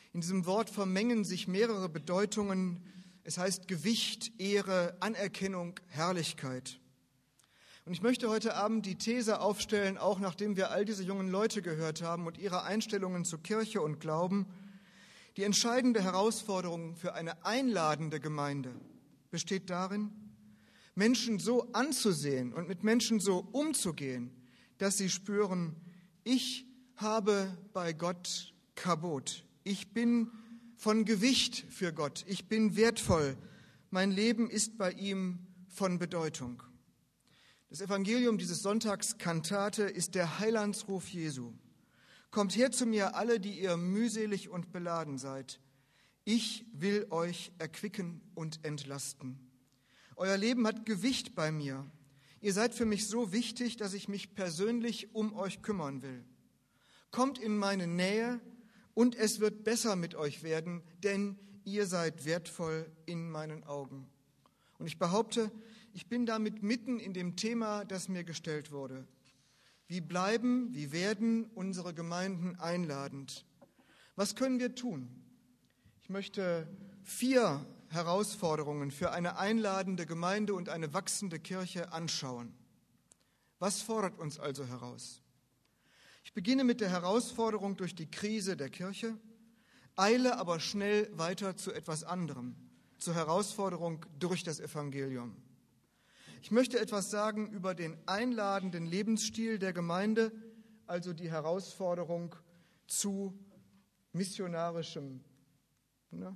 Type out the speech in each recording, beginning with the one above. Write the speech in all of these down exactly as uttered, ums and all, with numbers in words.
In diesem Wort vermengen sich mehrere Bedeutungen. Es heißt Gewicht, Ehre, Anerkennung, Herrlichkeit. Und ich möchte heute Abend die These aufstellen, auch nachdem wir all diese jungen Leute gehört haben und ihre Einstellungen zu Kirche und Glauben, die entscheidende Herausforderung für eine einladende Gemeinde besteht darin, Menschen so anzusehen und mit Menschen so umzugehen, dass sie spüren, ich habe bei Gott Kabot. Ich bin von Gewicht für Gott. Ich bin wertvoll. Mein Leben ist bei ihm von Bedeutung. Das Evangelium dieses Sonntags Kantate ist der Heilandsruf Jesu. Kommt her zu mir alle, die ihr mühselig und beladen seid. Ich will euch erquicken und entlasten. Euer Leben hat Gewicht bei mir. Ihr seid für mich so wichtig, dass ich mich persönlich um euch kümmern will. Kommt in meine Nähe und es wird besser mit euch werden, denn ihr seid wertvoll in meinen Augen. Und ich behaupte, ich bin damit mitten in dem Thema, das mir gestellt wurde. Wie bleiben, wie werden unsere Gemeinden einladend? Was können wir tun? Ich möchte vier Herausforderungen für eine einladende Gemeinde und eine wachsende Kirche anschauen. Was fordert uns also heraus? Ich beginne mit der Herausforderung durch die Krise der Kirche, eile aber schnell weiter zu etwas anderem, zur Herausforderung durch das Evangelium. Ich möchte etwas sagen über den einladenden Lebensstil der Gemeinde, also die Herausforderung zu missionarischem, ne?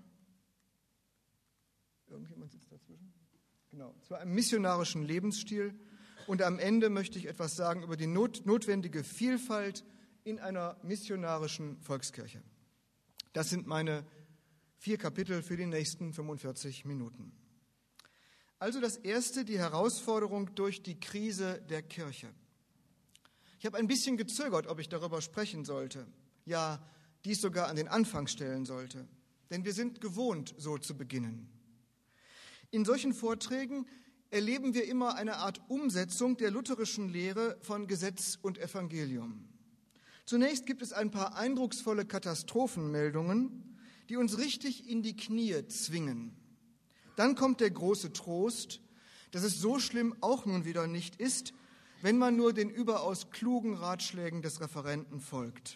Irgendjemand sitzt dazwischen? Genau, zu einem missionarischen Lebensstil. Und am Ende möchte ich etwas sagen über die not, notwendige Vielfalt in einer missionarischen Volkskirche. Das sind meine vier Kapitel für die nächsten fünfundvierzig Minuten. Also das erste, die Herausforderung durch die Krise der Kirche. Ich habe ein bisschen gezögert, ob ich darüber sprechen sollte. Ja, dies sogar an den Anfang stellen sollte. Denn wir sind gewohnt, so zu beginnen. In solchen Vorträgen erleben wir immer eine Art Umsetzung der lutherischen Lehre von Gesetz und Evangelium. Zunächst gibt es ein paar eindrucksvolle Katastrophenmeldungen, die uns richtig in die Knie zwingen. Dann kommt der große Trost, dass es so schlimm auch nun wieder nicht ist, wenn man nur den überaus klugen Ratschlägen des Referenten folgt.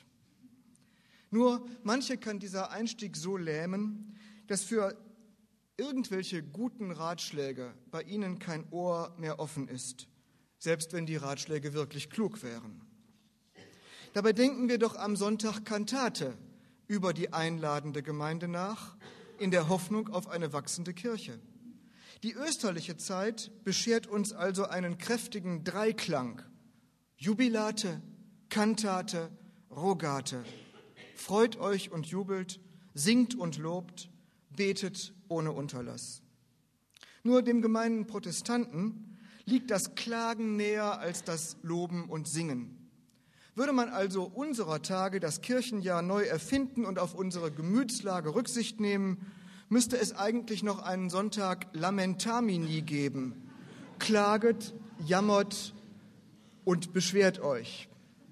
Nur manche kann dieser Einstieg so lähmen, dass für irgendwelche guten Ratschläge bei ihnen kein Ohr mehr offen ist, selbst wenn die Ratschläge wirklich klug wären. Dabei denken wir doch am Sonntag Kantate über die einladende Gemeinde nach, in der Hoffnung auf eine wachsende Kirche. Die österliche Zeit beschert uns also einen kräftigen Dreiklang: Jubilate, Kantate, Rogate. Freut euch und jubelt, singt und lobt, betet ohne Unterlass. Nur dem gemeinen Protestanten liegt das Klagen näher als das Loben und Singen. Würde man also unserer Tage das Kirchenjahr neu erfinden und auf unsere Gemütslage Rücksicht nehmen, müsste es eigentlich noch einen Sonntag Lamentamini geben. Klaget, jammert und beschwert euch.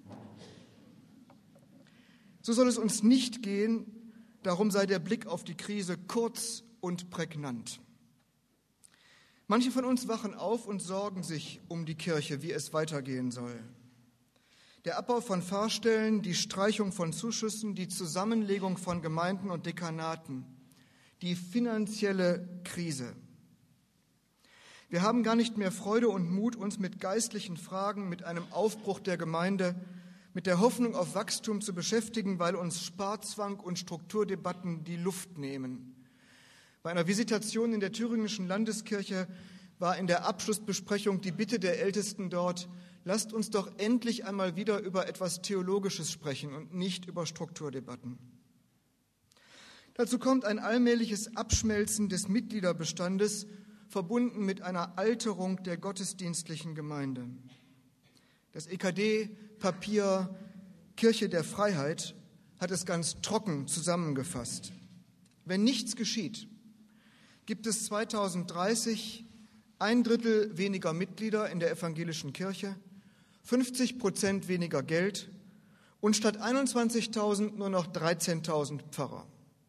So soll es uns nicht gehen, darum sei der Blick auf die Krise kurz und prägnant. Manche von uns wachen auf und sorgen sich um die Kirche, wie es weitergehen soll. Der Abbau von Pfarrstellen, die Streichung von Zuschüssen, die Zusammenlegung von Gemeinden und Dekanaten, die finanzielle Krise. Wir haben gar nicht mehr Freude und Mut, uns mit geistlichen Fragen, mit einem Aufbruch der Gemeinde, mit der Hoffnung auf Wachstum zu beschäftigen, weil uns Sparzwang und Strukturdebatten die Luft nehmen. Bei einer Visitation in der thüringischen Landeskirche war in der Abschlussbesprechung die Bitte der Ältesten dort: Lasst uns doch endlich einmal wieder über etwas Theologisches sprechen und nicht über Strukturdebatten. Dazu kommt ein allmähliches Abschmelzen des Mitgliederbestandes, verbunden mit einer Alterung der gottesdienstlichen Gemeinde. Das E K D-Papier Kirche der Freiheit hat es ganz trocken zusammengefasst. Wenn nichts geschieht, gibt es zweitausenddreißig ein Drittel weniger Mitglieder in der evangelischen Kirche, fünfzig Prozent weniger Geld und statt einundzwanzigtausend nur noch dreizehntausend Pfarrer.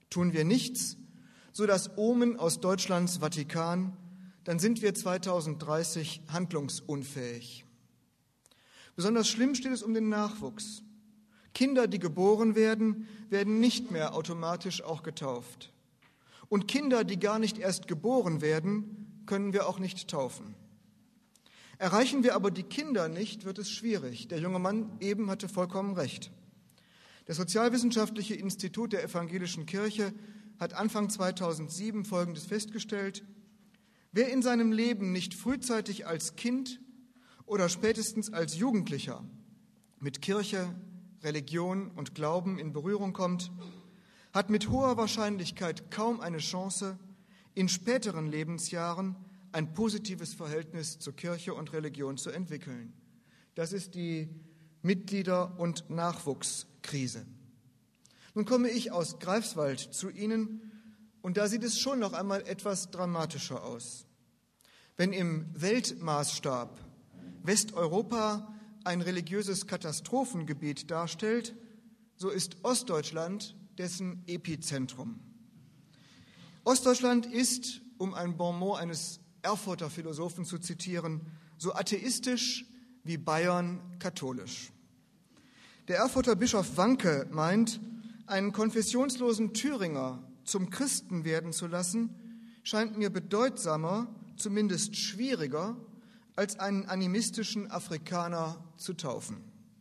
Tun wir nichts, so das Omen aus Deutschlands Vatikan, dann sind wir zweitausenddreißig handlungsunfähig. Besonders schlimm steht es um den Nachwuchs. Kinder, die geboren werden, werden nicht mehr automatisch auch getauft. Und Kinder, die gar nicht erst geboren werden, können wir auch nicht taufen. Erreichen wir aber die Kinder nicht, wird es schwierig. Der junge Mann eben hatte vollkommen recht. Das Sozialwissenschaftliche Institut der Evangelischen Kirche hat Anfang zweitausendsieben Folgendes festgestellt: Wer in seinem Leben nicht frühzeitig als Kind oder spätestens als Jugendlicher mit Kirche, Religion und Glauben in Berührung kommt, hat mit hoher Wahrscheinlichkeit kaum eine Chance, in späteren Lebensjahren ein positives Verhältnis zur Kirche und Religion zu entwickeln. Das ist die Mitglieder- und Nachwuchskrise. Nun komme ich aus Greifswald zu Ihnen, und da sieht es schon noch einmal etwas dramatischer aus. Wenn im Weltmaßstab Westeuropa ein religiöses Katastrophengebiet darstellt, so ist Ostdeutschland dessen Epizentrum. Ostdeutschland ist, um ein Bonmot eines Erfurter Philosophen zu zitieren, so atheistisch wie Bayern katholisch. Der Erfurter Bischof Wanke meint, einen konfessionslosen Thüringer zum Christen werden zu lassen, scheint mir bedeutsamer, zumindest schwieriger, als einen animistischen Afrikaner zu taufen.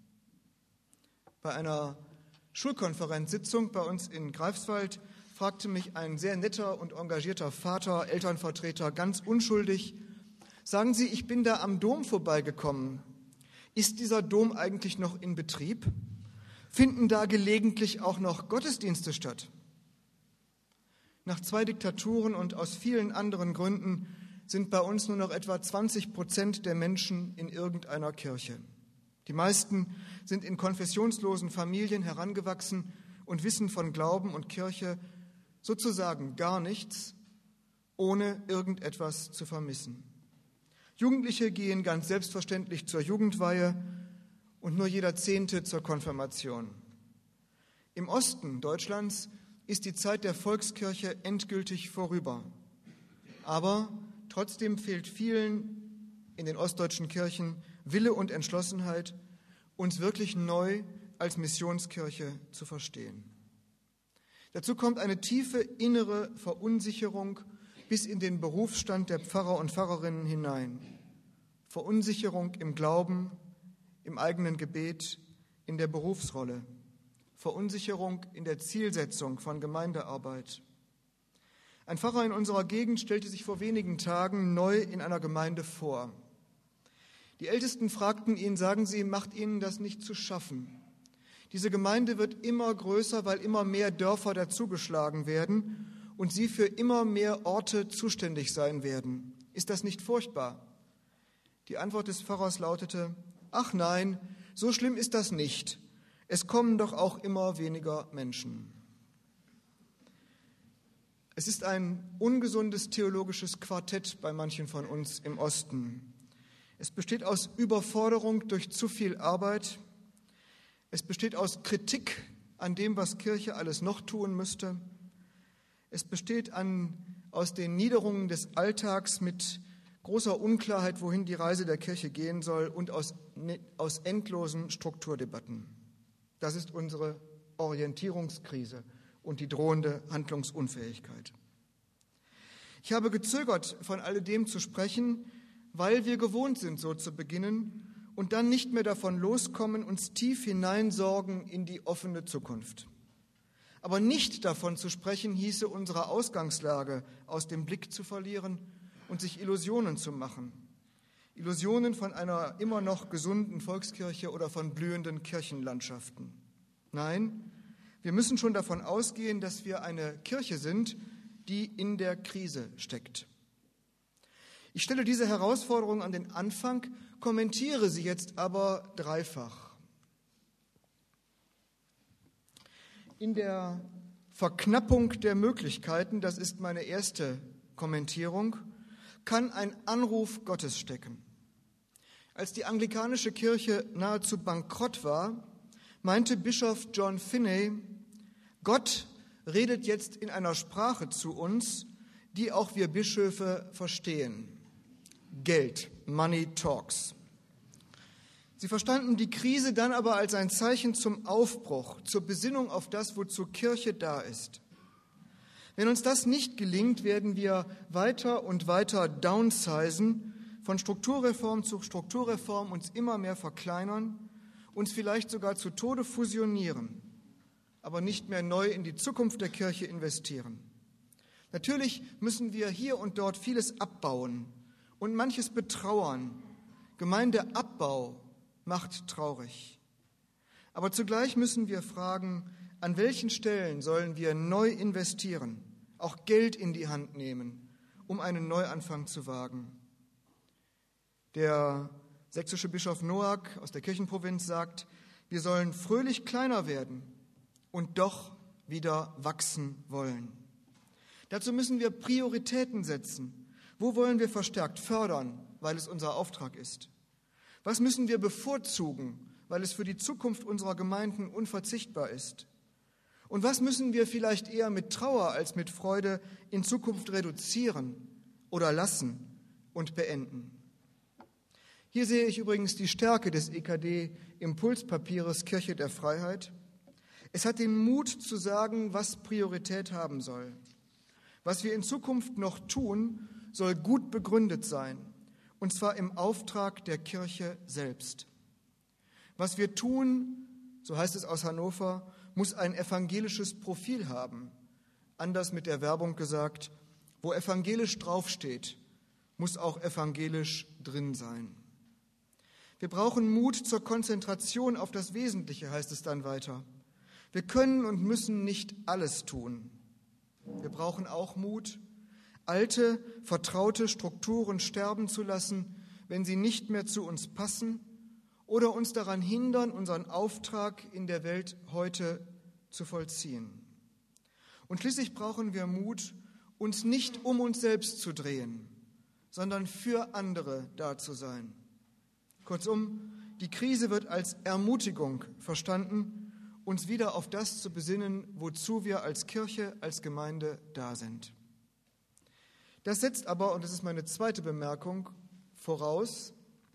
Bei einer Schulkonferenzsitzung bei uns in Greifswald fragte mich ein sehr netter und engagierter Vater, Elternvertreter, ganz unschuldig: Sagen Sie, ich bin da am Dom vorbeigekommen. Ist dieser Dom eigentlich noch in Betrieb? Finden da gelegentlich auch noch Gottesdienste statt? Nach zwei Diktaturen und aus vielen anderen Gründen sind bei uns nur noch etwa zwanzig Prozent der Menschen in irgendeiner Kirche. Die meisten sind in konfessionslosen Familien herangewachsen und wissen von Glauben und Kirche sozusagen gar nichts, ohne irgendetwas zu vermissen. Jugendliche gehen ganz selbstverständlich zur Jugendweihe und nur jeder Zehnte zur Konfirmation. Im Osten Deutschlands ist die Zeit der Volkskirche endgültig vorüber. Aber trotzdem fehlt vielen in den ostdeutschen Kirchen Wille und Entschlossenheit, uns wirklich neu als Missionskirche zu verstehen. Dazu kommt eine tiefe innere Verunsicherung bis in den Berufsstand der Pfarrer und Pfarrerinnen hinein. Verunsicherung im Glauben, im eigenen Gebet, in der Berufsrolle. Verunsicherung in der Zielsetzung von Gemeindearbeit. Ein Pfarrer in unserer Gegend stellte sich vor wenigen Tagen neu in einer Gemeinde vor. Die Ältesten fragten ihn: Sagen Sie, macht Ihnen das nicht zu schaffen? Diese Gemeinde wird immer größer, weil immer mehr Dörfer dazugeschlagen werden und Sie für immer mehr Orte zuständig sein werden. Ist das nicht furchtbar? Die Antwort des Pfarrers lautete: Ach nein, so schlimm ist das nicht. Es kommen doch auch immer weniger Menschen. Es ist ein ungesundes theologisches Quartett bei manchen von uns im Osten. Es besteht aus Überforderung durch zu viel Arbeit. Es besteht aus Kritik an dem, was Kirche alles noch tun müsste. Es besteht an, aus den Niederungen des Alltags mit großer Unklarheit, wohin die Reise der Kirche gehen soll, und aus, aus endlosen Strukturdebatten. Das ist unsere Orientierungskrise und die drohende Handlungsunfähigkeit. Ich habe gezögert, von alledem zu sprechen, weil wir gewohnt sind, so zu beginnen und dann nicht mehr davon loskommen, uns tief hineinsorgen in die offene Zukunft. Aber nicht davon zu sprechen, hieße unsere Ausgangslage aus dem Blick zu verlieren und sich Illusionen zu machen. Illusionen von einer immer noch gesunden Volkskirche oder von blühenden Kirchenlandschaften. Nein, wir müssen schon davon ausgehen, dass wir eine Kirche sind, die in der Krise steckt. Ich stelle diese Herausforderung an den Anfang, kommentiere sie jetzt aber dreifach. In der Verknappung der Möglichkeiten, das ist meine erste Kommentierung, kann ein Anruf Gottes stecken. Als die anglikanische Kirche nahezu bankrott war, meinte Bischof John Finney: Gott redet jetzt in einer Sprache zu uns, die auch wir Bischöfe verstehen. Geld, Money Talks. Sie verstanden die Krise dann aber als ein Zeichen zum Aufbruch, zur Besinnung auf das, wozu Kirche da ist. Wenn uns das nicht gelingt, werden wir weiter und weiter downsizen, von Strukturreform zu Strukturreform uns immer mehr verkleinern, uns vielleicht sogar zu Tode fusionieren, aber nicht mehr neu in die Zukunft der Kirche investieren. Natürlich müssen wir hier und dort vieles abbauen und manches betrauern. Gemeindeabbau macht traurig. Aber zugleich müssen wir fragen, an welchen Stellen sollen wir neu investieren, auch Geld in die Hand nehmen, um einen Neuanfang zu wagen. Der sächsische Bischof Noack aus der Kirchenprovinz sagt, wir sollen fröhlich kleiner werden und doch wieder wachsen wollen. Dazu müssen wir Prioritäten setzen. Wo wollen wir verstärkt fördern, weil es unser Auftrag ist? Was müssen wir bevorzugen, weil es für die Zukunft unserer Gemeinden unverzichtbar ist? Und was müssen wir vielleicht eher mit Trauer als mit Freude in Zukunft reduzieren oder lassen und beenden? Hier sehe ich übrigens die Stärke des E K D-Impulspapieres Kirche der Freiheit. Es hat den Mut zu sagen, was Priorität haben soll. Was wir in Zukunft noch tun, soll gut begründet sein, und zwar im Auftrag der Kirche selbst. Was wir tun, so heißt es aus Hannover, muss ein evangelisches Profil haben. Anders mit der Werbung gesagt, wo evangelisch draufsteht, muss auch evangelisch drin sein. Wir brauchen Mut zur Konzentration auf das Wesentliche, heißt es dann weiter. Wir können und müssen nicht alles tun. Wir brauchen auch Mut, alte, vertraute Strukturen sterben zu lassen, wenn sie nicht mehr zu uns passen oder uns daran hindern, unseren Auftrag in der Welt heute zu vollziehen. Und schließlich brauchen wir Mut, uns nicht um uns selbst zu drehen, sondern für andere da zu sein. Kurzum, die Krise wird als Ermutigung verstanden, uns wieder auf das zu besinnen, wozu wir als Kirche, als Gemeinde da sind. Das setzt aber, und das ist meine zweite Bemerkung, voraus,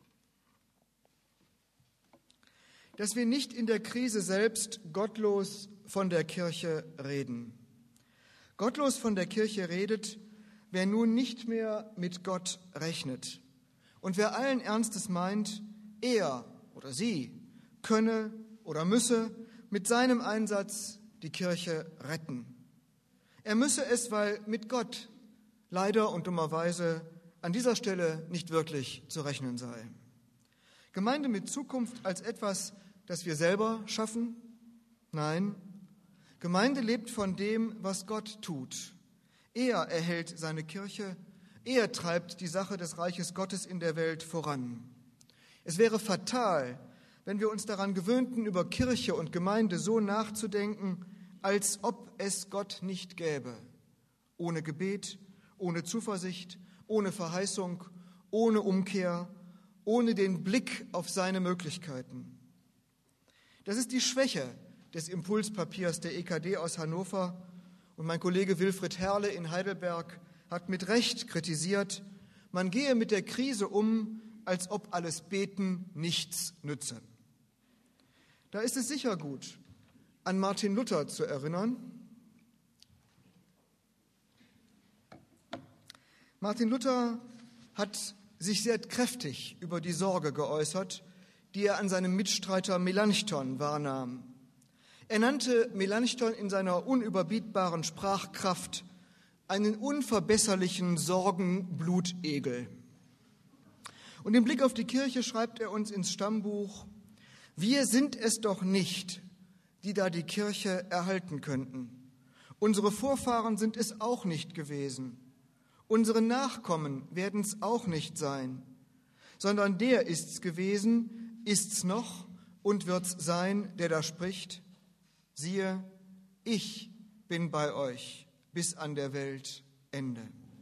dass wir nicht in der Krise selbst gottlos von der Kirche reden. Gottlos von der Kirche redet, wer nun nicht mehr mit Gott rechnet und wer allen Ernstes meint, er oder sie könne oder müsse mit seinem Einsatz die Kirche retten. Er müsse es, weil mit Gott leider und dummerweise an dieser Stelle nicht wirklich zu rechnen sei. Gemeinde mit Zukunft als etwas, das wir selber schaffen? Nein, Gemeinde lebt von dem, was Gott tut. Er erhält seine Kirche, er treibt die Sache des Reiches Gottes in der Welt voran. Es wäre fatal, wenn wir uns daran gewöhnten, über Kirche und Gemeinde so nachzudenken, als ob es Gott nicht gäbe. Ohne Gebet, ohne Zuversicht, ohne Verheißung, ohne Umkehr, ohne den Blick auf seine Möglichkeiten. Das ist die Schwäche des Impulspapiers der E K D aus Hannover. Und mein Kollege Wilfried Herle in Heidelberg hat mit Recht kritisiert, man gehe mit der Krise um, als ob alles Beten nichts nütze. Da ist es sicher gut, an Martin Luther zu erinnern. Martin Luther hat sich sehr kräftig über die Sorge geäußert, die er an seinem Mitstreiter Melanchthon wahrnahm. Er nannte Melanchthon in seiner unüberbietbaren Sprachkraft einen unverbesserlichen Sorgenblutegel. Und im Blick auf die Kirche schreibt er uns ins Stammbuch, wir sind es doch nicht, die da die Kirche erhalten könnten. Unsere Vorfahren sind es auch nicht gewesen. Unsere Nachkommen werden es auch nicht sein, sondern der ist's gewesen, ist's noch und wird's sein, der da spricht, siehe, ich bin bei euch bis an der Welt Ende.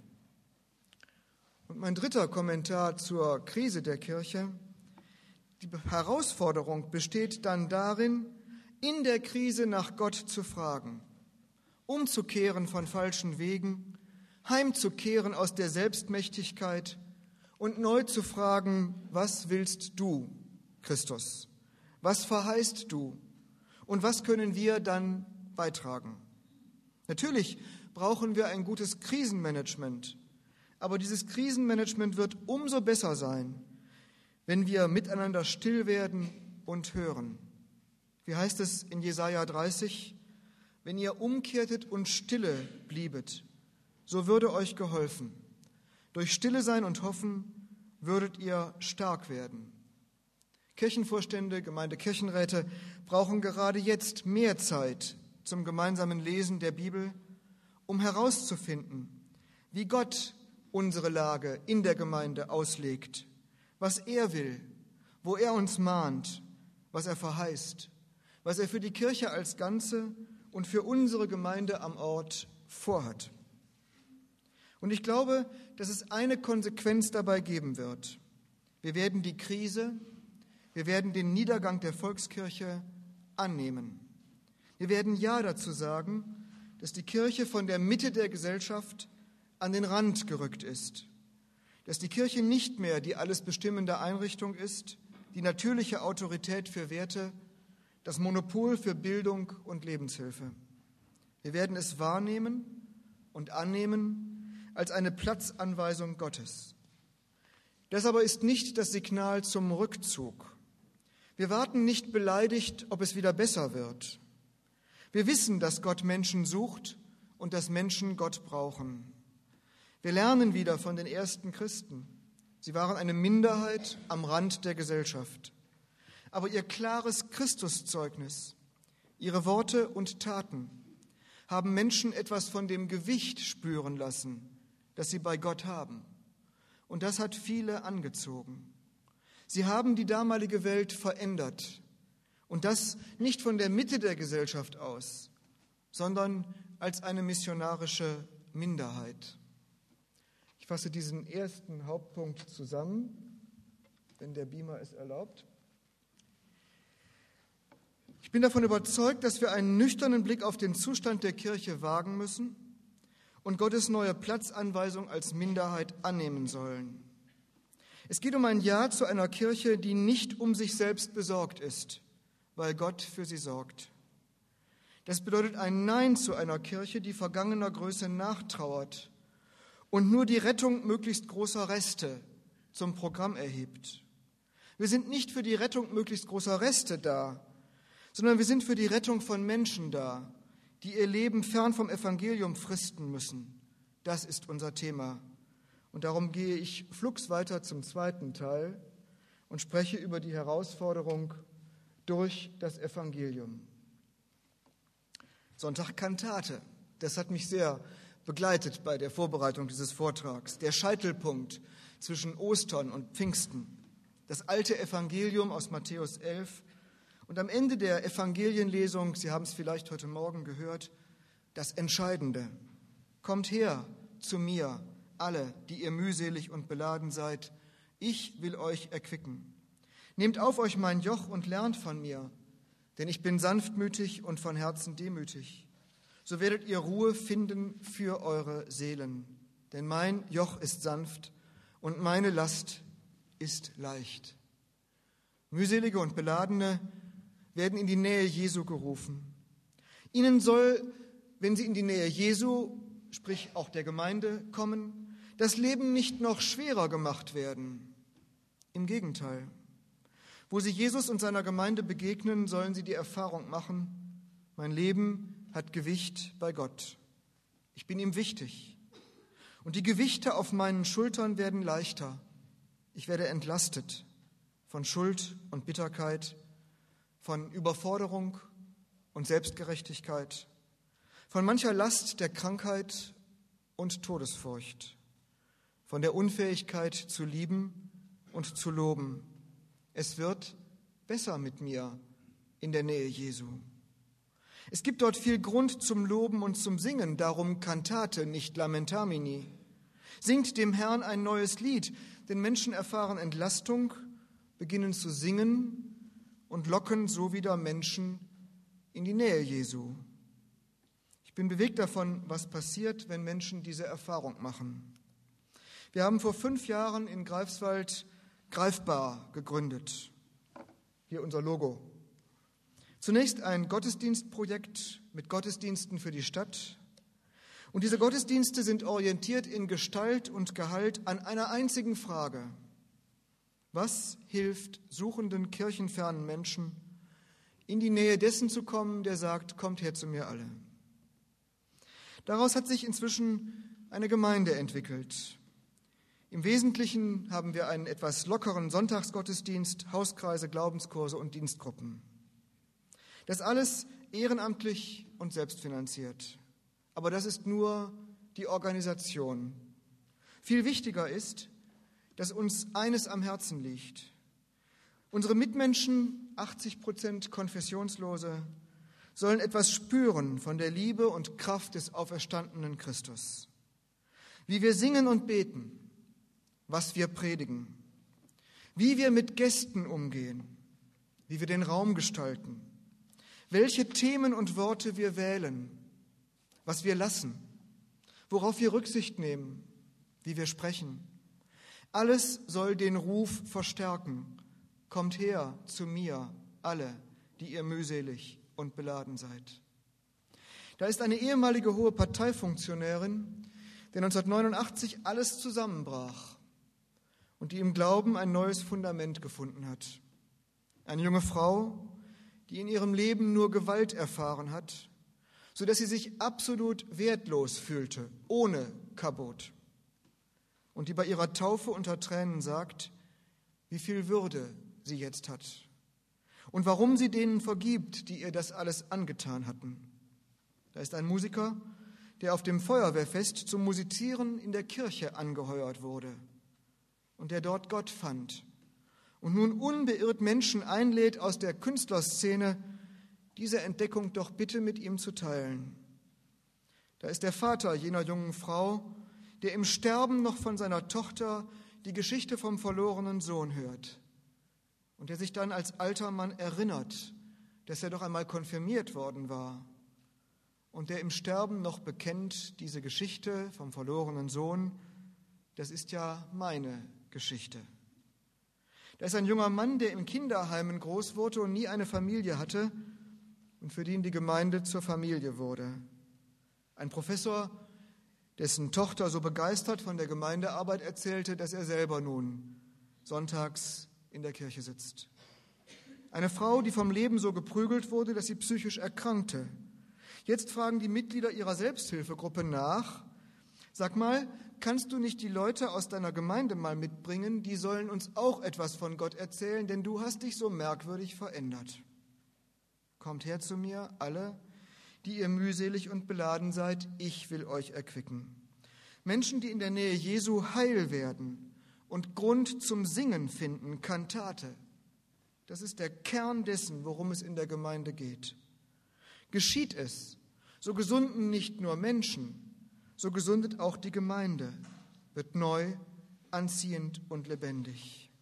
Und mein dritter Kommentar zur Krise der Kirche, die Herausforderung besteht dann darin, in der Krise nach Gott zu fragen umzukehren von falschen Wegen, heimzukehren aus der Selbstmächtigkeit und neu zu fragen, was willst du, Christus? Was verheißt du? Und was können wir dann beitragen? Natürlich brauchen wir ein gutes Krisenmanagement, aber dieses Krisenmanagement wird umso besser sein, wenn wir miteinander still werden und hören. Wie heißt es in Jesaja dreißig? Wenn ihr umkehrtet und stille bliebet, so würde euch geholfen. Durch Stille sein und hoffen würdet ihr stark werden. Kirchenvorstände, Gemeindekirchenräte brauchen gerade jetzt mehr Zeit zum gemeinsamen Lesen der Bibel, um herauszufinden, wie Gott unsere Lage in der Gemeinde auslegt, was er will, wo er uns mahnt, was er verheißt, was er für die Kirche als Ganze und für unsere Gemeinde am Ort vorhat. Und ich glaube, dass es eine Konsequenz dabei geben wird. Wir werden die Krise, wir werden den Niedergang der Volkskirche annehmen. Wir werden Ja dazu sagen, dass die Kirche von der Mitte der Gesellschaft an den Rand gerückt ist, dass die Kirche nicht mehr die alles bestimmende Einrichtung ist, die natürliche Autorität für Werte, das Monopol für Bildung und Lebenshilfe. Wir werden es wahrnehmen und annehmen als eine Platzanweisung Gottes. Das aber ist nicht das Signal zum Rückzug. Wir warten nicht beleidigt, ob es wieder besser wird. Wir wissen, dass Gott Menschen sucht und dass Menschen Gott brauchen. Wir lernen wieder von den ersten Christen. Sie waren eine Minderheit am Rand der Gesellschaft. Aber ihr klares Christuszeugnis, ihre Worte und Taten haben Menschen etwas von dem Gewicht spüren lassen, das sie bei Gott haben. Und das hat viele angezogen. Sie haben die damalige Welt verändert. Und das nicht von der Mitte der Gesellschaft aus, sondern als eine missionarische Minderheit. Ich fasse diesen ersten Hauptpunkt zusammen, wenn der Beamer es erlaubt. Ich bin davon überzeugt, dass wir einen nüchternen Blick auf den Zustand der Kirche wagen müssen und Gottes neue Platzanweisung als Minderheit annehmen sollen. Es geht um ein Ja zu einer Kirche, die nicht um sich selbst besorgt ist, weil Gott für sie sorgt. Das bedeutet ein Nein zu einer Kirche, die vergangener Größe nachtrauert und nur die Rettung möglichst großer Reste zum Programm erhebt. Wir sind nicht für die Rettung möglichst großer Reste da, sondern wir sind für die Rettung von Menschen da, die ihr Leben fern vom Evangelium fristen müssen. Das ist unser Thema. Und darum gehe ich flugs weiter zum zweiten Teil und spreche über die Herausforderung durch das Evangelium. Sonntag Kantate, das hat mich sehr begleitet bei der Vorbereitung dieses Vortrags. Der Scheitelpunkt zwischen Ostern und Pfingsten. Das alte Evangelium aus Matthäus elf. Und am Ende der Evangelienlesung, Sie haben es vielleicht heute Morgen gehört, das Entscheidende. Kommt her zu mir, alle, die ihr mühselig und beladen seid. Ich will euch erquicken. Nehmt auf euch mein Joch und lernt von mir, denn ich bin sanftmütig und von Herzen demütig. So werdet ihr Ruhe finden für eure Seelen. Denn mein Joch ist sanft und meine Last ist leicht. Mühselige und Beladene werden in die Nähe Jesu gerufen. Ihnen soll, wenn sie in die Nähe Jesu, sprich auch der Gemeinde, kommen, das Leben nicht noch schwerer gemacht werden. Im Gegenteil. Wo sie Jesus und seiner Gemeinde begegnen, sollen sie die Erfahrung machen, mein Leben hat Gewicht bei Gott. Ich bin ihm wichtig. Und die Gewichte auf meinen Schultern werden leichter. Ich werde entlastet von Schuld und Bitterkeit, von Überforderung und Selbstgerechtigkeit, von mancher Last der Krankheit und Todesfurcht, von der Unfähigkeit zu lieben und zu loben. Es wird besser mit mir in der Nähe Jesu. Es gibt dort viel Grund zum Loben und zum Singen, darum Kantate, nicht Lamentamini. Singt dem Herrn ein neues Lied, denn Menschen erfahren Entlastung, beginnen zu singen und locken so wieder Menschen in die Nähe Jesu. Ich Ich bin bewegt davon, was passiert, wenn Menschen diese Erfahrung machen. Wir haben vor fünf Jahren in Greifswald Greifbar gegründet. Hier unser Logo. Zunächst ein Gottesdienstprojekt mit Gottesdiensten für die Stadt. Und diese Gottesdienste sind orientiert in Gestalt und Gehalt an einer einzigen Frage. Was hilft suchenden, kirchenfernen Menschen, in die Nähe dessen zu kommen, der sagt, kommt her zu mir alle? Daraus hat sich inzwischen eine Gemeinde entwickelt. Im Wesentlichen haben wir einen etwas lockeren Sonntagsgottesdienst, Hauskreise, Glaubenskurse und Dienstgruppen. Das alles ehrenamtlich und selbstfinanziert. Aber das ist nur die Organisation. Viel wichtiger ist, dass uns eines am Herzen liegt. Unsere Mitmenschen, achtzig Prozent Konfessionslose, sollen etwas spüren von der Liebe und Kraft des auferstandenen Christus. Wie wir singen und beten, was wir predigen, wie wir mit Gästen umgehen, wie wir den Raum gestalten, welche Themen und Worte wir wählen, was wir lassen, worauf wir Rücksicht nehmen, wie wir sprechen. Alles soll den Ruf verstärken. Kommt her zu mir, alle, die ihr mühselig und beladen seid. Da ist eine ehemalige hohe Parteifunktionärin, der neunzehnhundertneunundachtzig alles zusammenbrach und die im Glauben ein neues Fundament gefunden hat. Eine junge Frau, die in ihrem Leben nur Gewalt erfahren hat, sodass sie sich absolut wertlos fühlte, ohne Kabot. Und die bei ihrer Taufe unter Tränen sagt, wie viel Würde sie jetzt hat und warum sie denen vergibt, die ihr das alles angetan hatten. Da ist ein Musiker, der auf dem Feuerwehrfest zum Musizieren in der Kirche angeheuert wurde und der dort Gott fand und nun unbeirrt Menschen einlädt aus der Künstlerszene, diese Entdeckung doch bitte mit ihm zu teilen. Da ist der Vater jener jungen Frau, der im Sterben noch von seiner Tochter die Geschichte vom verlorenen Sohn hört und der sich dann als alter Mann erinnert, dass er doch einmal konfirmiert worden war und der im Sterben noch bekennt, diese Geschichte vom verlorenen Sohn, das ist ja meine Geschichte. Da ist ein junger Mann, der in Kinderheimen groß wurde und nie eine Familie hatte und für den die Gemeinde zur Familie wurde. Ein Professor, dessen Tochter so begeistert von der Gemeindearbeit erzählte, dass er selber nun sonntags in der Kirche sitzt. Eine Frau, die vom Leben so geprügelt wurde, dass sie psychisch erkrankte. Jetzt fragen die Mitglieder ihrer Selbsthilfegruppe nach, sag mal, kannst du nicht die Leute aus deiner Gemeinde mal mitbringen, die sollen uns auch etwas von Gott erzählen, denn du hast dich so merkwürdig verändert. Kommt her zu mir, alle, die ihr mühselig und beladen seid, ich will euch erquicken. Menschen, die in der Nähe Jesu heil werden und Grund zum Singen finden, Kantate. Das ist der Kern dessen, worum es in der Gemeinde geht. Geschieht es, so gesunden nicht nur Menschen, so gesundet auch die Gemeinde, wird neu, anziehend und lebendig.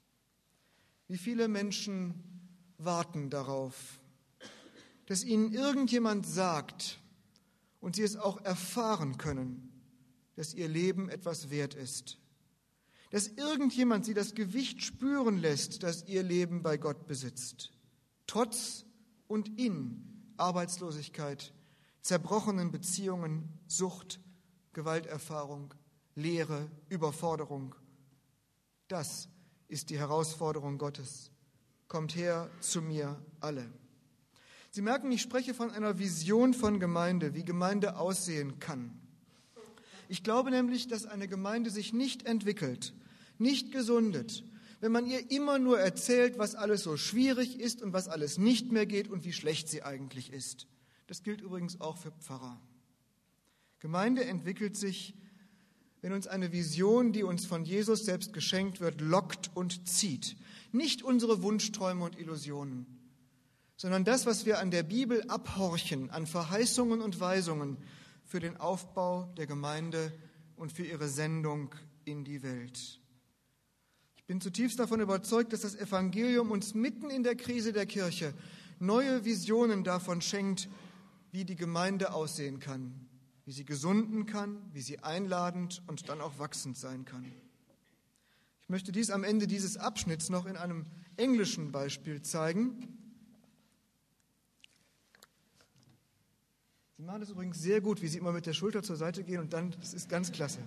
Wie viele Menschen warten darauf, dass ihnen irgendjemand sagt und sie es auch erfahren können, dass ihr Leben etwas wert ist. Dass irgendjemand sie das Gewicht spüren lässt, das ihr Leben bei Gott besitzt. Trotz und in Arbeitslosigkeit, zerbrochenen Beziehungen, Sucht, Gewalterfahrung, Leere, Überforderung. Das ist die Herausforderung Gottes. Kommt her zu mir alle. Sie merken, ich spreche von einer Vision von Gemeinde, wie Gemeinde aussehen kann. Ich glaube nämlich, dass eine Gemeinde sich nicht entwickelt, nicht gesundet, wenn man ihr immer nur erzählt, was alles so schwierig ist und was alles nicht mehr geht und wie schlecht sie eigentlich ist. Das gilt übrigens auch für Pfarrer. Gemeinde entwickelt sich, wenn uns eine Vision, die uns von Jesus selbst geschenkt wird, lockt und zieht. Nicht unsere Wunschträume und Illusionen, sondern das, was wir an der Bibel abhorchen, an Verheißungen und Weisungen für den Aufbau der Gemeinde und für ihre Sendung in die Welt. Ich bin zutiefst davon überzeugt, dass das Evangelium uns mitten in der Krise der Kirche neue Visionen davon schenkt, wie die Gemeinde aussehen kann, wie sie gesunden kann, wie sie einladend und dann auch wachsend sein kann. Ich möchte dies am Ende dieses Abschnitts noch in einem englischen Beispiel zeigen. Sie machen das übrigens sehr gut, wie Sie immer mit der Schulter zur Seite gehen und dann, das ist ganz klasse.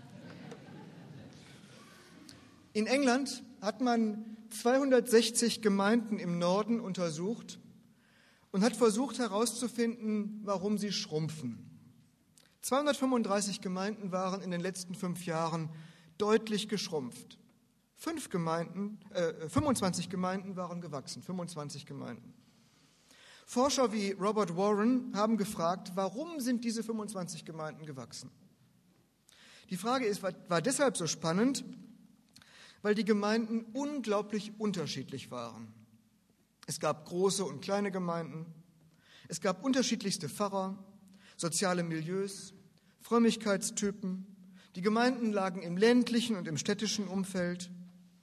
In England hat man zweihundertsechzig Gemeinden im Norden untersucht und hat versucht herauszufinden, warum sie schrumpfen. zweihundertfünfunddreißig Gemeinden waren in den letzten fünf Jahren deutlich geschrumpft. Fünf Gemeinden, äh, fünfundzwanzig Gemeinden waren gewachsen, fünfundzwanzig Gemeinden. Forscher wie Robert Warren haben gefragt, warum sind diese fünfundzwanzig Gemeinden gewachsen? Die Frage ist, war, war deshalb so spannend, weil die Gemeinden unglaublich unterschiedlich waren. Es gab große und kleine Gemeinden, es gab unterschiedlichste Pfarrer, soziale Milieus, Frömmigkeitstypen. Die Gemeinden lagen im ländlichen und im städtischen Umfeld.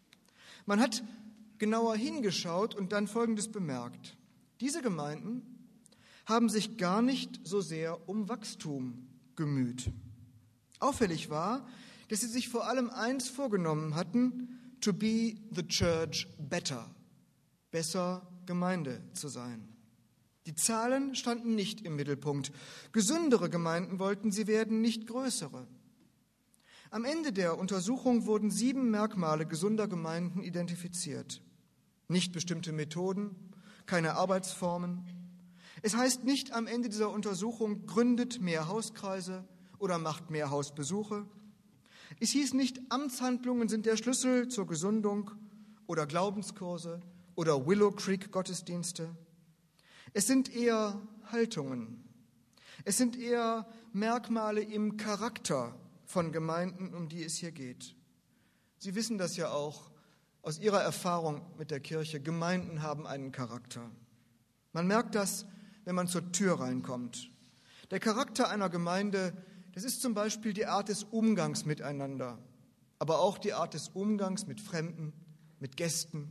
Man hat genauer hingeschaut und dann Folgendes bemerkt. Diese Gemeinden haben sich gar nicht so sehr um Wachstum gemüht. Auffällig war, dass sie sich vor allem eins vorgenommen hatten, to be the church better, besser Gemeinde zu sein. Die Zahlen standen nicht im Mittelpunkt. Gesündere Gemeinden wollten sie werden, nicht größere. Am Ende der Untersuchung wurden sieben Merkmale gesunder Gemeinden identifiziert. Nicht bestimmte Methoden, keine Arbeitsformen. Es heißt nicht am Ende dieser Untersuchung, gründet mehr Hauskreise oder macht mehr Hausbesuche. Es hieß nicht, Amtshandlungen sind der Schlüssel zur Gesundung oder Glaubenskurse oder Willow Creek Gottesdienste. Es sind eher Haltungen. Es sind eher Merkmale im Charakter von Gemeinden, um die es hier geht. Sie wissen das ja auch aus Ihrer Erfahrung mit der Kirche. Gemeinden haben einen Charakter. Man merkt das, wenn man zur Tür reinkommt. Der Charakter einer Gemeinde, das ist zum Beispiel die Art des Umgangs miteinander, aber auch die Art des Umgangs mit Fremden, mit Gästen.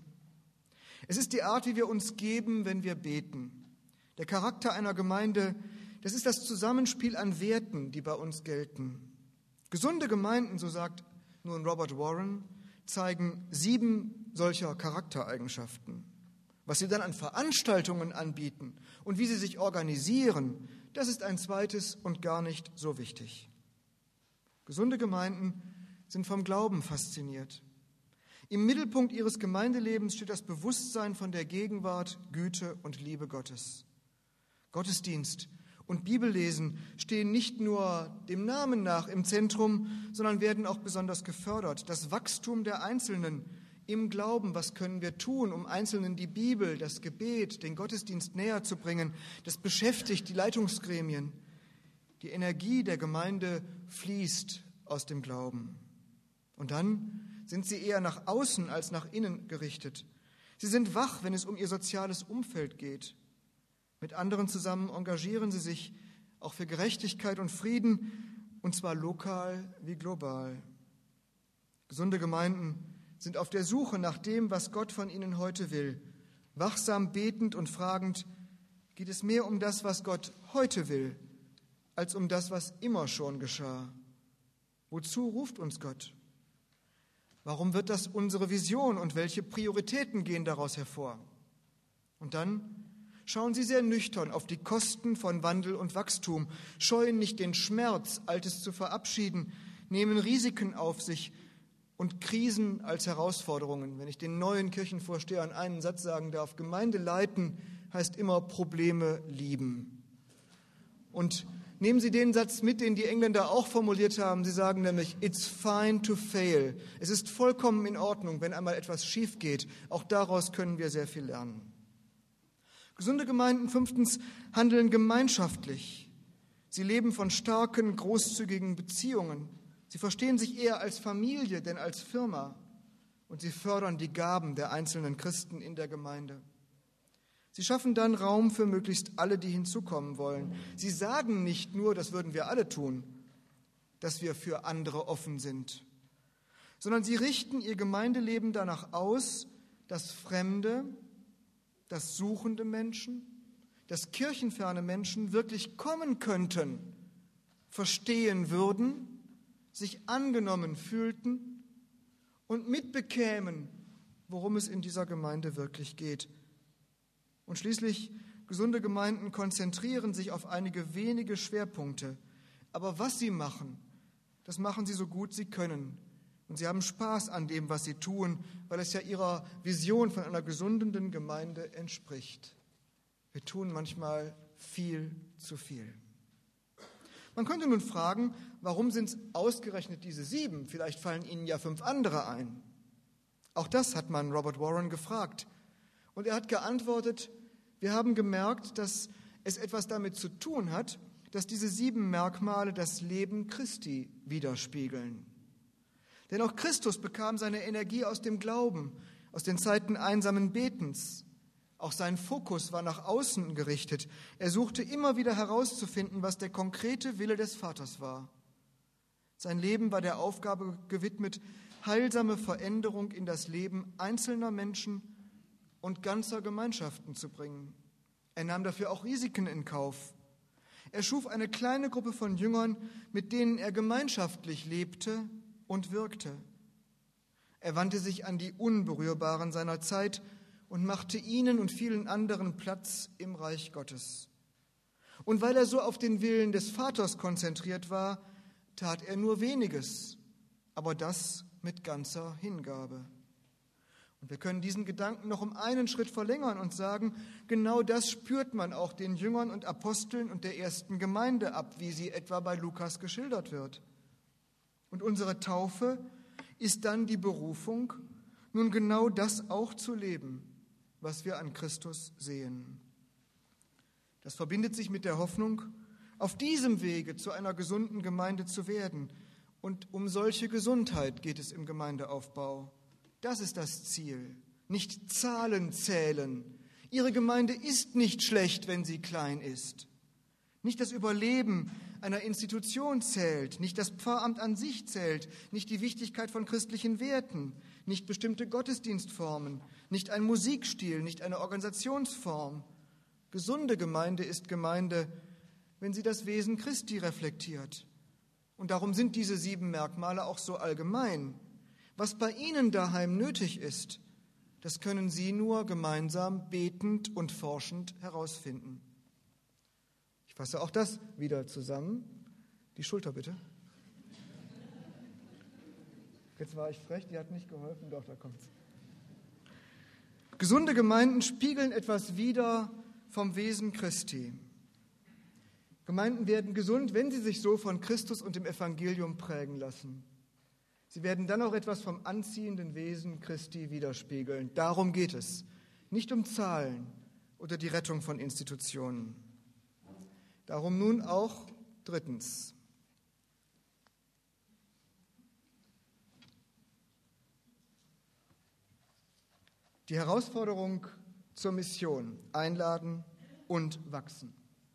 Es ist die Art, wie wir uns geben, wenn wir beten. Der Charakter einer Gemeinde, das ist das Zusammenspiel an Werten, die bei uns gelten. Gesunde Gemeinden, so sagt nun Robert Warren, zeigen sieben solcher Charaktereigenschaften. Was sie dann an Veranstaltungen anbieten und wie sie sich organisieren, das ist ein zweites und gar nicht so wichtig. Gesunde Gemeinden sind vom Glauben fasziniert. Im Mittelpunkt ihres Gemeindelebens steht das Bewusstsein von der Gegenwart, Güte und Liebe Gottes. Gottesdienst und Bibellesen stehen nicht nur dem Namen nach im Zentrum, sondern werden auch besonders gefördert. Das Wachstum der Einzelnen im Glauben, was können wir tun, um Einzelnen die Bibel, das Gebet, den Gottesdienst näher zu bringen, das beschäftigt die Leitungsgremien. Die Energie der Gemeinde fließt aus dem Glauben. Und dann sind sie eher nach außen als nach innen gerichtet. Sie sind wach, wenn es um ihr soziales Umfeld geht. Mit anderen zusammen engagieren sie sich auch für Gerechtigkeit und Frieden, und zwar lokal wie global. Gesunde Gemeinden sind auf der Suche nach dem, was Gott von ihnen heute will. Wachsam betend und fragend, geht es mehr um das, was Gott heute will, als um das, was immer schon geschah. Wozu ruft uns Gott? Warum wird das unsere Vision und welche Prioritäten gehen daraus hervor? Und dann schauen Sie sehr nüchtern auf die Kosten von Wandel und Wachstum, scheuen nicht den Schmerz, Altes zu verabschieden, nehmen Risiken auf sich und Krisen als Herausforderungen. Wenn ich den neuen Kirchenvorstehern einen Satz sagen darf, Gemeinde leiten heißt immer Probleme lieben. Und nehmen Sie den Satz mit, den die Engländer auch formuliert haben. Sie sagen nämlich, it's fine to fail. Es ist vollkommen in Ordnung, wenn einmal etwas schief geht. Auch daraus können wir sehr viel lernen. Gesunde Gemeinden, fünftens, handeln gemeinschaftlich. Sie leben von starken, großzügigen Beziehungen. Sie verstehen sich eher als Familie denn als Firma. Und sie fördern die Gaben der einzelnen Christen in der Gemeinde. Sie schaffen dann Raum für möglichst alle, die hinzukommen wollen. Sie sagen nicht nur, das würden wir alle tun, dass wir für andere offen sind, sondern sie richten ihr Gemeindeleben danach aus, dass Fremde, dass suchende Menschen, dass kirchenferne Menschen wirklich kommen könnten, verstehen würden, sich angenommen fühlten und mitbekämen, worum es in dieser Gemeinde wirklich geht. Und schließlich, gesunde Gemeinden konzentrieren sich auf einige wenige Schwerpunkte. Aber was sie machen, das machen sie so gut sie können. Und sie haben Spaß an dem, was sie tun, weil es ja ihrer Vision von einer gesunden Gemeinde entspricht. Wir tun manchmal viel zu viel. Man könnte nun fragen, warum sind es ausgerechnet diese sieben? Vielleicht fallen Ihnen ja fünf andere ein. Auch das hat man Robert Warren gefragt. Und er hat geantwortet, wir haben gemerkt, dass es etwas damit zu tun hat, dass diese sieben Merkmale das Leben Christi widerspiegeln. Denn auch Christus bekam seine Energie aus dem Glauben, aus den Zeiten einsamen Betens. Auch sein Fokus war nach außen gerichtet. Er suchte immer wieder herauszufinden, was der konkrete Wille des Vaters war. Sein Leben war der Aufgabe gewidmet, heilsame Veränderung in das Leben einzelner Menschen und ganzer Gemeinschaften zu bringen. Er nahm dafür auch Risiken in Kauf. Er schuf eine kleine Gruppe von Jüngern, mit denen er gemeinschaftlich lebte und wirkte. Er wandte sich an die Unberührbaren seiner Zeit und machte ihnen und vielen anderen Platz im Reich Gottes. Und weil er so auf den Willen des Vaters konzentriert war, tat er nur weniges, aber das mit ganzer Hingabe. Und wir können diesen Gedanken noch um einen Schritt verlängern und sagen, genau das spürt man auch den Jüngern und Aposteln und der ersten Gemeinde ab, wie sie etwa bei Lukas geschildert wird. Und unsere Taufe ist dann die Berufung, nun genau das auch zu leben, was wir an Christus sehen. Das verbindet sich mit der Hoffnung, auf diesem Wege zu einer gesunden Gemeinde zu werden. Und um solche Gesundheit geht es im Gemeindeaufbau. Das ist das Ziel, nicht Zahlen zählen. Ihre Gemeinde ist nicht schlecht, wenn sie klein ist. Nicht das Überleben einer Institution zählt, nicht das Pfarramt an sich zählt, nicht die Wichtigkeit von christlichen Werten, nicht bestimmte Gottesdienstformen, nicht ein Musikstil, nicht eine Organisationsform. Gesunde Gemeinde ist Gemeinde, wenn sie das Wesen Christi reflektiert. Und darum sind diese sieben Merkmale auch so allgemein. Was bei Ihnen daheim nötig ist, das können Sie nur gemeinsam betend und forschend herausfinden. Ich fasse auch das wieder zusammen. Die Schulter bitte. Jetzt war ich frech, die hat nicht geholfen, doch, da kommt's. Gesunde Gemeinden spiegeln etwas wider vom Wesen Christi. Gemeinden werden gesund, wenn sie sich so von Christus und dem Evangelium prägen lassen. Sie werden dann auch etwas vom anziehenden Wesen Christi widerspiegeln. Darum geht es, nicht um Zahlen oder die Rettung von Institutionen. Darum nun auch drittens. Die Herausforderung zur Mission: Einladen und wachsen.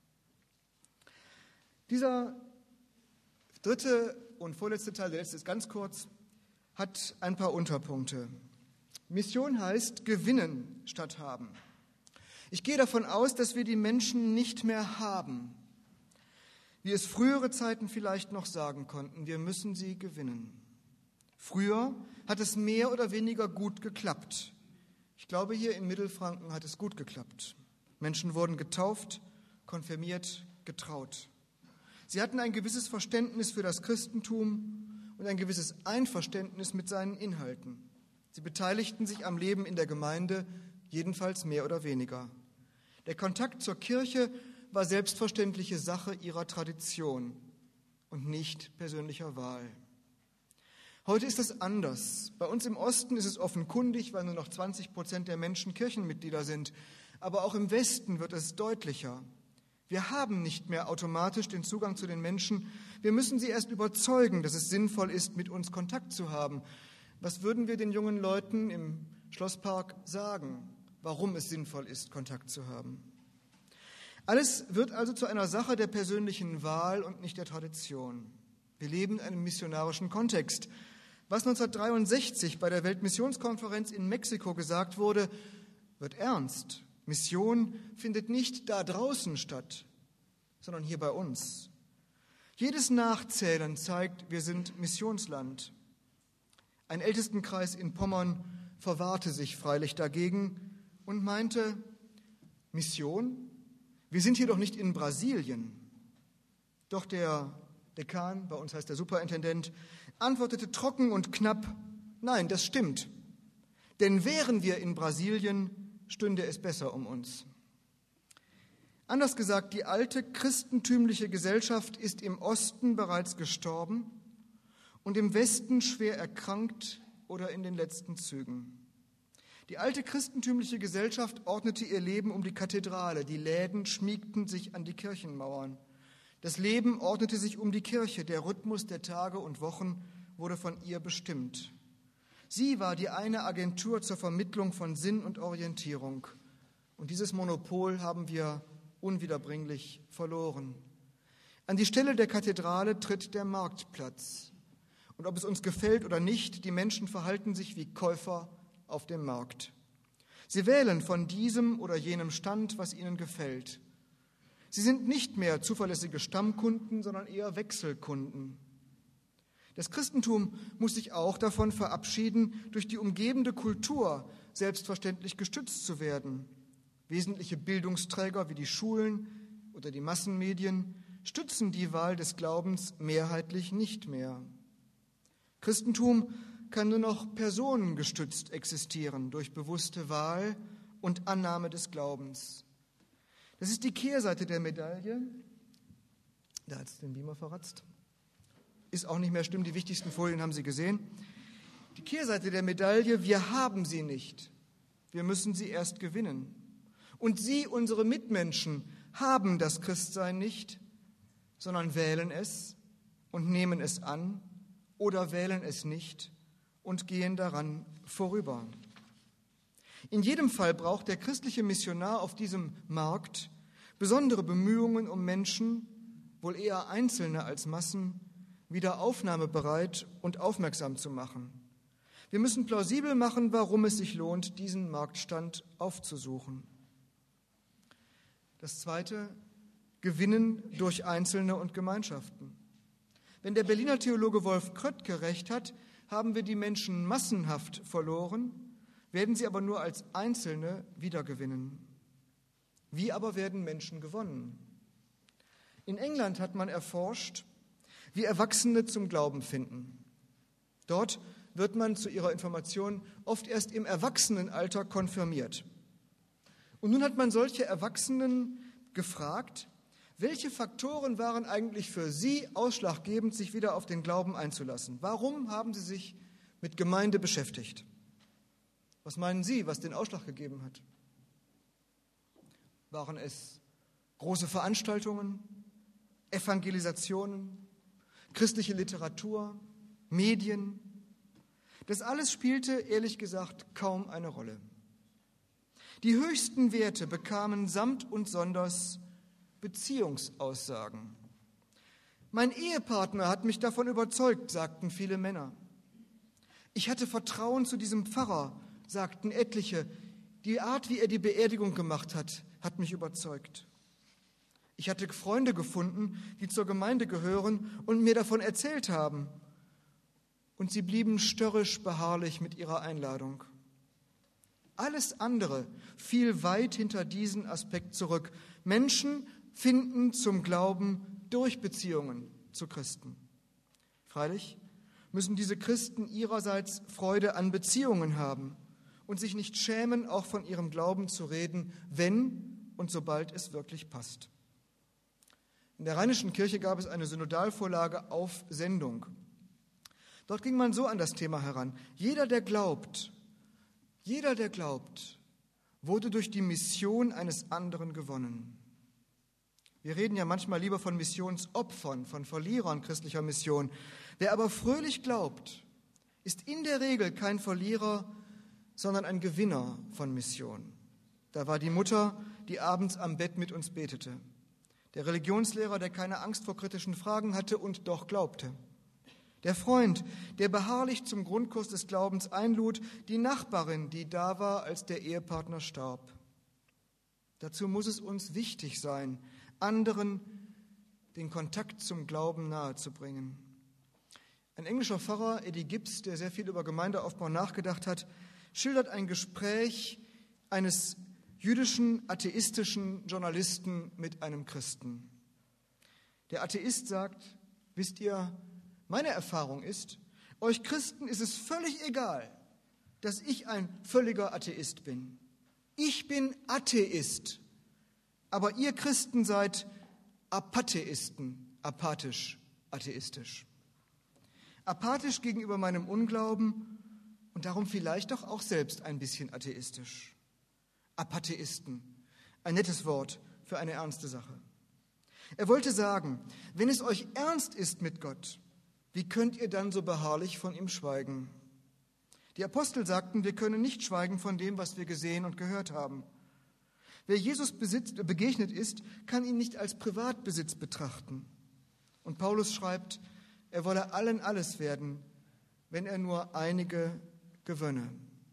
Dieser dritte und vorletzte Teil, der letzte ist ganz kurz, hat ein paar Unterpunkte. Mission heißt gewinnen statt haben. Ich gehe davon aus, dass wir die Menschen nicht mehr haben, wie es frühere Zeiten vielleicht noch sagen konnten. Wir müssen sie gewinnen. Früher hat es mehr oder weniger gut geklappt. Ich glaube, hier in Mittelfranken hat es gut geklappt. Menschen wurden getauft, konfirmiert, getraut. Sie hatten ein gewisses Verständnis für das Christentum und ein gewisses Einverständnis mit seinen Inhalten. Sie beteiligten sich am Leben in der Gemeinde, jedenfalls mehr oder weniger. Der Kontakt zur Kirche war selbstverständliche Sache ihrer Tradition und nicht persönlicher Wahl. Heute ist es anders. Bei uns im Osten ist es offenkundig, weil nur noch zwanzig Prozent der Menschen Kirchenmitglieder sind. Aber auch im Westen wird es deutlicher. Wir haben nicht mehr automatisch den Zugang zu den Menschen. Wir müssen sie erst überzeugen, dass es sinnvoll ist, mit uns Kontakt zu haben. Was würden wir den jungen Leuten im Schlosspark sagen, warum es sinnvoll ist, Kontakt zu haben? Alles wird also zu einer Sache der persönlichen Wahl und nicht der Tradition. Wir leben in einem missionarischen Kontext. Was neunzehnhundertdreiundsechzig bei der Weltmissionskonferenz in Mexiko gesagt wurde, wird ernst. Mission findet nicht da draußen statt, sondern hier bei uns. Jedes Nachzählen zeigt, wir sind Missionsland. Ein Ältestenkreis in Pommern verwahrte sich freilich dagegen und meinte, Mission? Wir sind hier doch nicht in Brasilien. Doch der Dekan, bei uns heißt der Superintendent, antwortete trocken und knapp, nein, das stimmt. Denn wären wir in Brasilien, stünde es besser um uns. Anders gesagt, die alte christentümliche Gesellschaft ist im Osten bereits gestorben und im Westen schwer erkrankt oder in den letzten Zügen. Die alte christentümliche Gesellschaft ordnete ihr Leben um die Kathedrale, die Läden schmiegten sich an die Kirchenmauern. Das Leben ordnete sich um die Kirche, der Rhythmus der Tage und Wochen wurde von ihr bestimmt. Sie war die eine Agentur zur Vermittlung von Sinn und Orientierung. Und dieses Monopol haben wir unwiederbringlich verloren. An die Stelle der Kathedrale tritt der Marktplatz. Und ob es uns gefällt oder nicht, die Menschen verhalten sich wie Käufer auf dem Markt. Sie wählen von diesem oder jenem Stand, was ihnen gefällt. Sie sind nicht mehr zuverlässige Stammkunden, sondern eher Wechselkunden. Das Christentum muss sich auch davon verabschieden, durch die umgebende Kultur selbstverständlich gestützt zu werden. Wesentliche Bildungsträger wie die Schulen oder die Massenmedien stützen die Wahl des Glaubens mehrheitlich nicht mehr. Christentum kann nur noch personengestützt existieren durch bewusste Wahl und Annahme des Glaubens. Das ist die Kehrseite der Medaille. Da hat es den Beamer verratzt. Ist auch nicht mehr schlimm, die wichtigsten Folien haben Sie gesehen. Die Kehrseite der Medaille, wir haben sie nicht. Wir müssen sie erst gewinnen. Und Sie, unsere Mitmenschen, haben das Christsein nicht, sondern wählen es und nehmen es an oder wählen es nicht und gehen daran vorüber. In jedem Fall braucht der christliche Missionar auf diesem Markt besondere Bemühungen, um Menschen, wohl eher Einzelne als Massen, wieder aufnahmebereit und aufmerksam zu machen. Wir müssen plausibel machen, warum es sich lohnt, diesen Marktstand aufzusuchen. Das Zweite, Gewinnen durch Einzelne und Gemeinschaften. Wenn der Berliner Theologe Wolf Kröttke recht hat, haben wir die Menschen massenhaft verloren, werden sie aber nur als Einzelne wiedergewinnen. Wie aber werden Menschen gewonnen? In England hat man erforscht, wie Erwachsene zum Glauben finden. Dort wird man zu ihrer Information oft erst im Erwachsenenalter konfirmiert. Und nun hat man solche Erwachsenen gefragt, welche Faktoren waren eigentlich für sie ausschlaggebend, sich wieder auf den Glauben einzulassen? Warum haben sie sich mit Gemeinde beschäftigt? Was meinen Sie, was den Ausschlag gegeben hat? Waren es große Veranstaltungen, Evangelisationen, christliche Literatur, Medien? Das alles spielte, ehrlich gesagt, kaum eine Rolle. Die höchsten Werte bekamen samt und sonders Beziehungsaussagen. Mein Ehepartner hat mich davon überzeugt, sagten viele Männer. Ich hatte Vertrauen zu diesem Pfarrer, sagten etliche. Die Art, wie er die Beerdigung gemacht hat, hat mich überzeugt. Ich hatte Freunde gefunden, die zur Gemeinde gehören und mir davon erzählt haben. Und sie blieben störrisch beharrlich mit ihrer Einladung. Alles andere fiel weit hinter diesen Aspekt zurück. Menschen finden zum Glauben durch Beziehungen zu Christen. Freilich müssen diese Christen ihrerseits Freude an Beziehungen haben und sich nicht schämen, auch von ihrem Glauben zu reden, wenn und sobald es wirklich passt. In der Rheinischen Kirche gab es eine Synodalvorlage auf Sendung. Dort ging man so an das Thema heran. Jeder, der glaubt, jeder, der glaubt, wurde durch die Mission eines anderen gewonnen. Wir reden ja manchmal lieber von Missionsopfern, von Verlierern christlicher Mission. Wer aber fröhlich glaubt, ist in der Regel kein Verlierer, sondern ein Gewinner von Mission. Da war die Mutter, die abends am Bett mit uns betete. Der Religionslehrer, der keine Angst vor kritischen Fragen hatte und doch glaubte. Der Freund, der beharrlich zum Grundkurs des Glaubens einlud, die Nachbarin, die da war, als der Ehepartner starb. Dazu muss es uns wichtig sein, anderen den Kontakt zum Glauben nahezubringen. Ein englischer Pfarrer, Eddie Gibbs, der sehr viel über Gemeindeaufbau nachgedacht hat, schildert ein Gespräch eines jüdischen, atheistischen Journalisten mit einem Christen. Der Atheist sagt, wisst ihr, meine Erfahrung ist, euch Christen ist es völlig egal, dass ich ein völliger Atheist bin. Ich bin Atheist, aber ihr Christen seid Apatheisten, apathisch, atheistisch. Apathisch gegenüber meinem Unglauben und darum vielleicht doch auch selbst ein bisschen atheistisch. Apatheisten, ein nettes Wort für eine ernste Sache. Er wollte sagen, wenn es euch ernst ist mit Gott, wie könnt ihr dann so beharrlich von ihm schweigen? Die Apostel sagten, wir können nicht schweigen von dem, was wir gesehen und gehört haben. Wer Jesus besitzt, begegnet ist, kann ihn nicht als Privatbesitz betrachten. Und Paulus schreibt, er wolle allen alles werden, wenn er nur einige gewönne.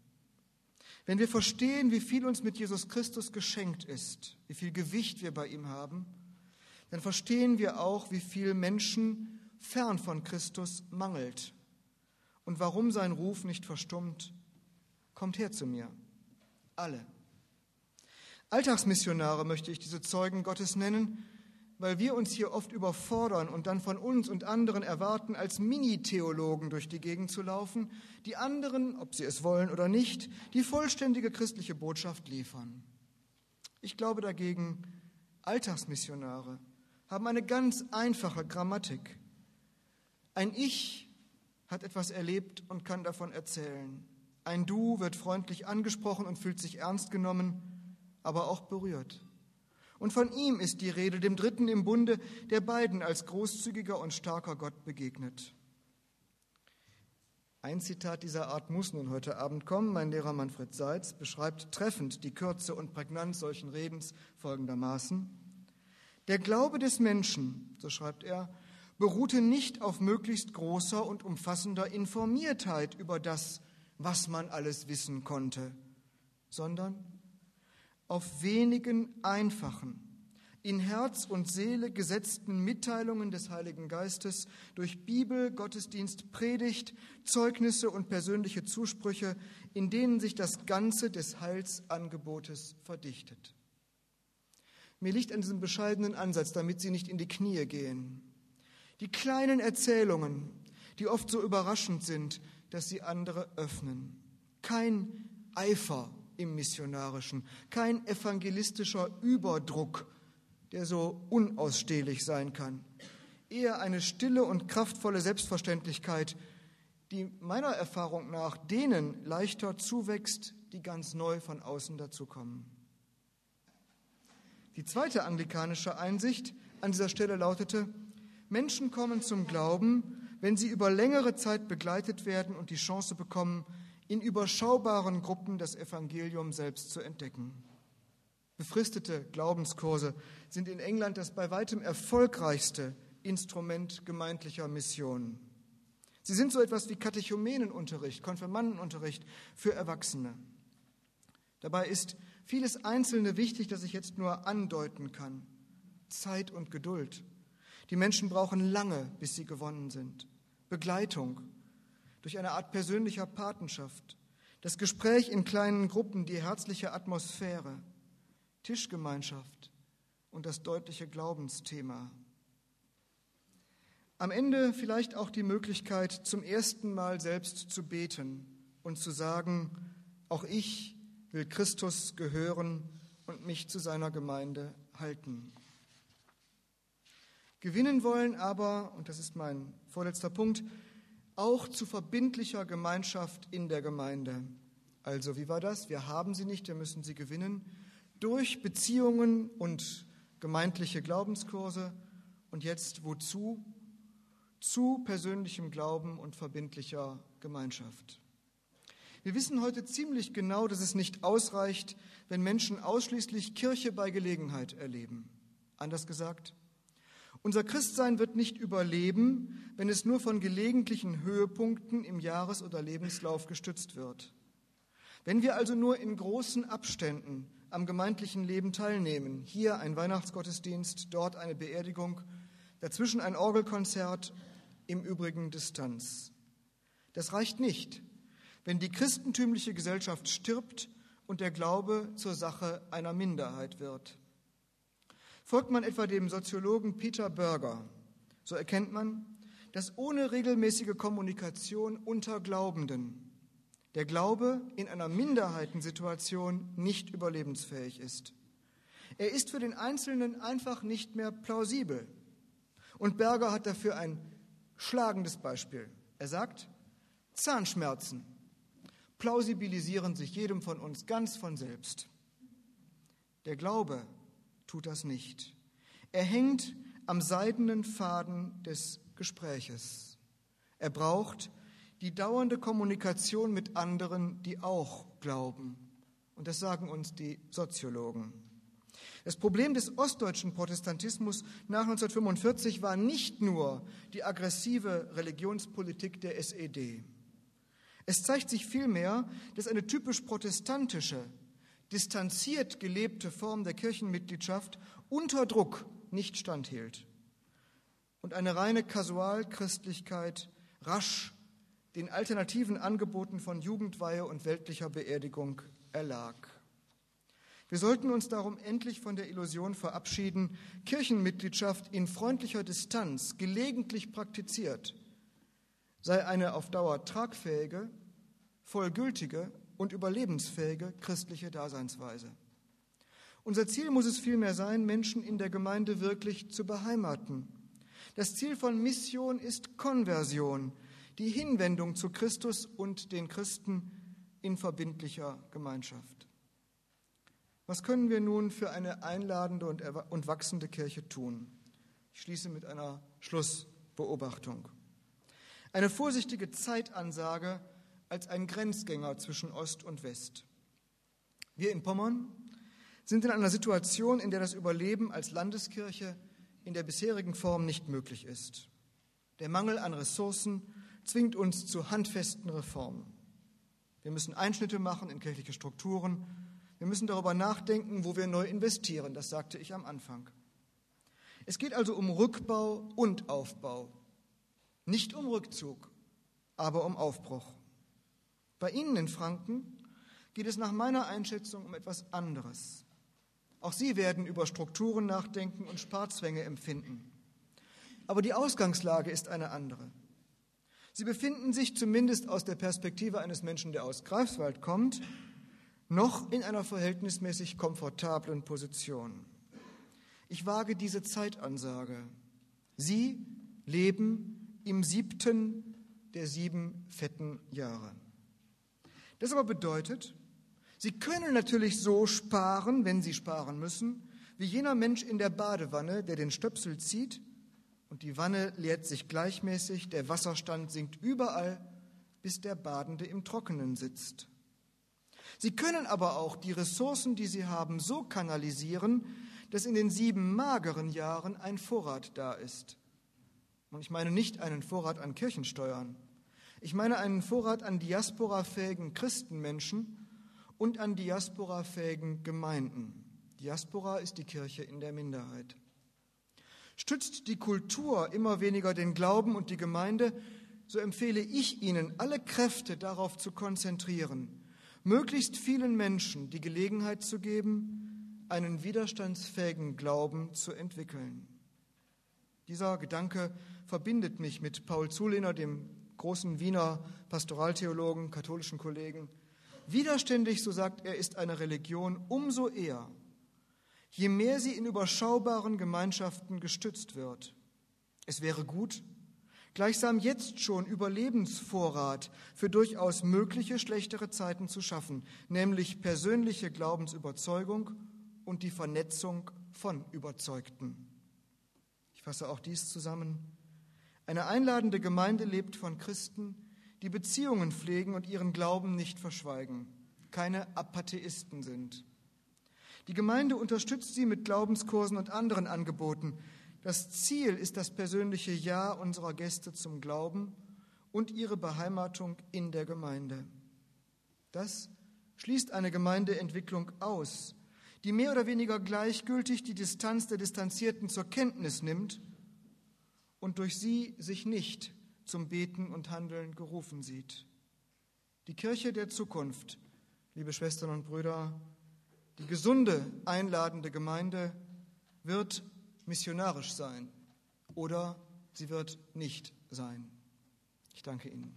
Wenn wir verstehen, wie viel uns mit Jesus Christus geschenkt ist, wie viel Gewicht wir bei ihm haben, dann verstehen wir auch, wie viel Menschen fern von Christus mangelt und warum sein Ruf nicht verstummt. Kommt her zu mir, alle. Alltagsmissionare möchte ich diese Zeugen Gottes nennen, weil wir uns hier oft überfordern und dann von uns und anderen erwarten, als Mini-Theologen durch die Gegend zu laufen, die anderen, ob sie es wollen oder nicht, die vollständige christliche Botschaft liefern. Ich glaube dagegen, Alltagsmissionare haben eine ganz einfache Grammatik. Ein Ich hat etwas erlebt und kann davon erzählen. Ein Du wird freundlich angesprochen und fühlt sich ernst genommen, aber auch berührt. Und von ihm ist die Rede, dem Dritten im Bunde, der beiden als großzügiger und starker Gott begegnet. Ein Zitat dieser Art muss nun heute Abend kommen. Mein Lehrer Manfred Seitz beschreibt treffend die Kürze und Prägnanz solchen Redens folgendermaßen. Der Glaube des Menschen, so schreibt er, beruhte nicht auf möglichst großer und umfassender Informiertheit über das, was man alles wissen konnte, sondern auf wenigen einfachen, in Herz und Seele gesetzten Mitteilungen des Heiligen Geistes durch Bibel, Gottesdienst, Predigt, Zeugnisse und persönliche Zusprüche, in denen sich das Ganze des Heilsangebotes verdichtet. Mir liegt an diesem bescheidenen Ansatz, damit Sie nicht in die Knie gehen. Die kleinen Erzählungen, die oft so überraschend sind, dass sie andere öffnen. Kein Eifer im Missionarischen, kein evangelistischer Überdruck, der so unausstehlich sein kann. Eher eine stille und kraftvolle Selbstverständlichkeit, die meiner Erfahrung nach denen leichter zuwächst, die ganz neu von außen dazukommen. Die zweite anglikanische Einsicht an dieser Stelle lautete, Menschen kommen zum Glauben, wenn sie über längere Zeit begleitet werden und die Chance bekommen, in überschaubaren Gruppen das Evangelium selbst zu entdecken. Befristete Glaubenskurse sind in England das bei weitem erfolgreichste Instrument gemeindlicher Mission. Sie sind so etwas wie Katechumenenunterricht, Konfirmandenunterricht für Erwachsene. Dabei ist vieles Einzelne wichtig, das ich jetzt nur andeuten kann. Zeit und Geduld. Die Menschen brauchen lange, bis sie gewonnen sind. Begleitung durch eine Art persönlicher Patenschaft. Das Gespräch in kleinen Gruppen, die herzliche Atmosphäre. Tischgemeinschaft und das deutliche Glaubensthema. Am Ende vielleicht auch die Möglichkeit, zum ersten Mal selbst zu beten und zu sagen, auch ich will Christus gehören und mich zu seiner Gemeinde halten. Gewinnen wollen aber, und das ist mein vorletzter Punkt, auch zu verbindlicher Gemeinschaft in der Gemeinde. Also, wie war das? Wir haben sie nicht, wir müssen sie gewinnen. Durch Beziehungen und gemeindliche Glaubenskurse. Und jetzt wozu? Zu persönlichem Glauben und verbindlicher Gemeinschaft. Wir wissen heute ziemlich genau, dass es nicht ausreicht, wenn Menschen ausschließlich Kirche bei Gelegenheit erleben. Anders gesagt, unser Christsein wird nicht überleben, wenn es nur von gelegentlichen Höhepunkten im Jahres- oder Lebenslauf gestützt wird. Wenn wir also nur in großen Abständen am gemeindlichen Leben teilnehmen, hier ein Weihnachtsgottesdienst, dort eine Beerdigung, dazwischen ein Orgelkonzert, im Übrigen Distanz. Das reicht nicht, wenn die christentümliche Gesellschaft stirbt und der Glaube zur Sache einer Minderheit wird. Folgt man etwa dem Soziologen Peter Berger, so erkennt man, dass ohne regelmäßige Kommunikation unter Glaubenden der Glaube in einer Minderheitensituation nicht überlebensfähig ist. Er ist für den Einzelnen einfach nicht mehr plausibel. Und Berger hat dafür ein schlagendes Beispiel. Er sagt, Zahnschmerzen plausibilisieren sich jedem von uns ganz von selbst. Der Glaube tut das nicht. Er hängt am seidenen Faden des Gespräches. Er braucht die dauernde Kommunikation mit anderen, die auch glauben. Und das sagen uns die Soziologen. Das Problem des ostdeutschen Protestantismus nach neunzehnhundertfünfundvierzig war nicht nur die aggressive Religionspolitik der S E D. Es zeigt sich vielmehr, dass eine typisch protestantische, distanziert gelebte Form der Kirchenmitgliedschaft unter Druck nicht standhielt und eine reine Kasualchristlichkeit rasch den alternativen Angeboten von Jugendweihe und weltlicher Beerdigung erlag. Wir sollten uns darum endlich von der Illusion verabschieden, Kirchenmitgliedschaft in freundlicher Distanz, gelegentlich praktiziert, sei eine auf Dauer tragfähige, vollgültige und überlebensfähige christliche Daseinsweise. Unser Ziel muss es vielmehr sein, Menschen in der Gemeinde wirklich zu beheimaten. Das Ziel von Mission ist Konversion, die Hinwendung zu Christus und den Christen in verbindlicher Gemeinschaft. Was können wir nun für eine einladende und wachsende Kirche tun? Ich schließe mit einer Schlussbeobachtung. Eine vorsichtige Zeitansage als ein Grenzgänger zwischen Ost und West. Wir in Pommern sind in einer Situation, in der das Überleben als Landeskirche in der bisherigen Form nicht möglich ist. Der Mangel an Ressourcen zwingt uns zu handfesten Reformen. Wir müssen Einschnitte machen in kirchliche Strukturen. Wir müssen darüber nachdenken, wo wir neu investieren. Das sagte ich am Anfang. Es geht also um Rückbau und Aufbau. Nicht um Rückzug, aber um Aufbruch. Bei Ihnen in Franken geht es nach meiner Einschätzung um etwas anderes. Auch Sie werden über Strukturen nachdenken und Sparzwänge empfinden. Aber die Ausgangslage ist eine andere. Sie befinden sich zumindest aus der Perspektive eines Menschen, der aus Greifswald kommt, noch in einer verhältnismäßig komfortablen Position. Ich wage diese Zeitansage. Sie leben im siebten der sieben fetten Jahre. Das aber bedeutet, Sie können natürlich so sparen, wenn Sie sparen müssen, wie jener Mensch in der Badewanne, der den Stöpsel zieht und die Wanne leert sich gleichmäßig, der Wasserstand sinkt überall, bis der Badende im Trockenen sitzt. Sie können aber auch die Ressourcen, die Sie haben, so kanalisieren, dass in den sieben mageren Jahren ein Vorrat da ist. Und ich meine nicht einen Vorrat an Kirchensteuern. Ich meine einen Vorrat an diasporafähigen Christenmenschen und an diasporafähigen Gemeinden. Diaspora ist die Kirche in der Minderheit. Stützt die Kultur immer weniger den Glauben und die Gemeinde, so empfehle ich Ihnen, alle Kräfte darauf zu konzentrieren, möglichst vielen Menschen die Gelegenheit zu geben, einen widerstandsfähigen Glauben zu entwickeln. Dieser Gedanke verbindet mich mit Paul Zulehner, dem großen Wiener Pastoraltheologen, katholischen Kollegen. Widerständig, so sagt er, ist eine Religion umso eher, je mehr sie in überschaubaren Gemeinschaften gestützt wird. Es wäre gut, gleichsam jetzt schon Überlebensvorrat für durchaus mögliche schlechtere Zeiten zu schaffen, nämlich persönliche Glaubensüberzeugung und die Vernetzung von Überzeugten. Ich fasse auch dies zusammen. Eine einladende Gemeinde lebt von Christen, die Beziehungen pflegen und ihren Glauben nicht verschweigen, keine Apatheisten sind. Die Gemeinde unterstützt sie mit Glaubenskursen und anderen Angeboten. Das Ziel ist das persönliche Ja unserer Gäste zum Glauben und ihre Beheimatung in der Gemeinde. Das schließt eine Gemeindeentwicklung aus, die mehr oder weniger gleichgültig die Distanz der Distanzierten zur Kenntnis nimmt und durch sie sich nicht zum Beten und Handeln gerufen sieht. Die Kirche der Zukunft, liebe Schwestern und Brüder, die gesunde, einladende Gemeinde wird missionarisch sein oder sie wird nicht sein. Ich danke Ihnen.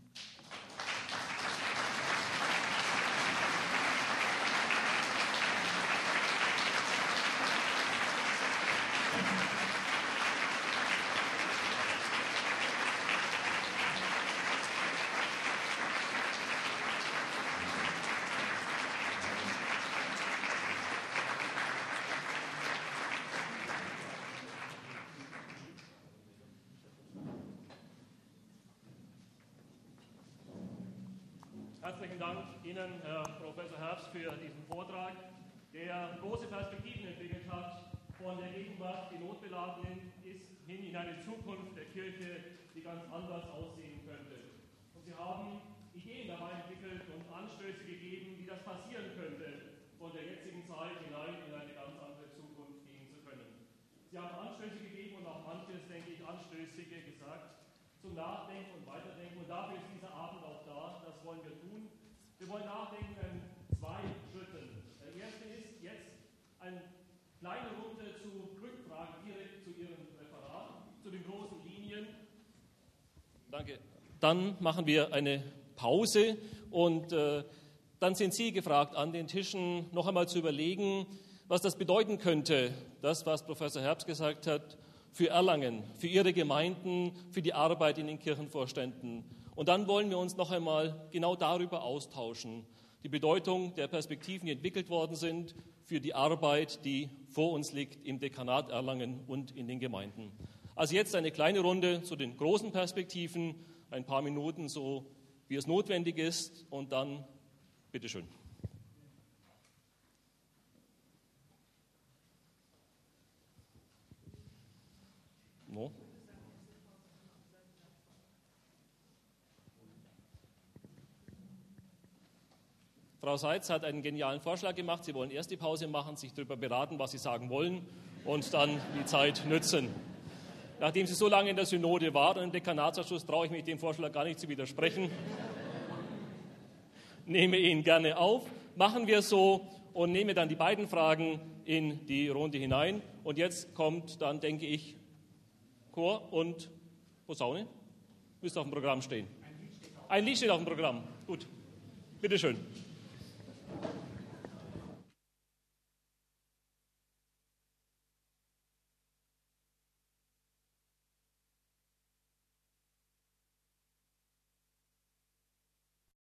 Herzlichen Dank Ihnen, Herr Professor Herbst, für diesen Vortrag, der große Perspektiven entwickelt hat, von der Gegenwart, die notbeladen ist, hin in eine Zukunft der Kirche, die ganz anders aussehen könnte. Und Sie haben Ideen dabei entwickelt und Anstöße gegeben, wie das passieren könnte, von der jetzigen Zeit hinein in eine ganz andere Zukunft gehen zu können. Sie haben Anstöße gegeben und auch manches, denke ich, Anstößige gesagt, zum Nachdenken und Weiterdenken. Und dafür ist dieser Abend auch da. Das wollen wir tun. Wir wollen nachdenken in zwei Schritten. Der erste ist jetzt eine kleine Runde zu Rückfragen direkt zu Ihrem Referat, zu den großen Linien. Danke. Dann machen wir eine Pause und äh, dann sind Sie gefragt, an den Tischen noch einmal zu überlegen, was das bedeuten könnte, das, was Professor Herbst gesagt hat, für Erlangen, für Ihre Gemeinden, für die Arbeit in den Kirchenvorständen. Und dann wollen wir uns noch einmal genau darüber austauschen, die Bedeutung der Perspektiven, die entwickelt worden sind, für die Arbeit, die vor uns liegt im Dekanat Erlangen und in den Gemeinden. Also jetzt eine kleine Runde zu den großen Perspektiven, ein paar Minuten, so wie es notwendig ist, und dann bitteschön. No. Frau Seitz hat einen genialen Vorschlag gemacht. Sie wollen erst die Pause machen, sich darüber beraten, was Sie sagen wollen, und dann die Zeit nützen. Nachdem sie so lange in der Synode war und im Dekanatsausschuss, traue ich mich dem Vorschlag gar nicht zu widersprechen. Nehme ihn gerne auf, machen wir so und nehme dann die beiden Fragen in die Runde hinein. Und jetzt kommt dann, denke ich, Chor und Posaune. Müsste auf dem Programm stehen. Ein Lied steht auf dem Programm. Gut, bitteschön.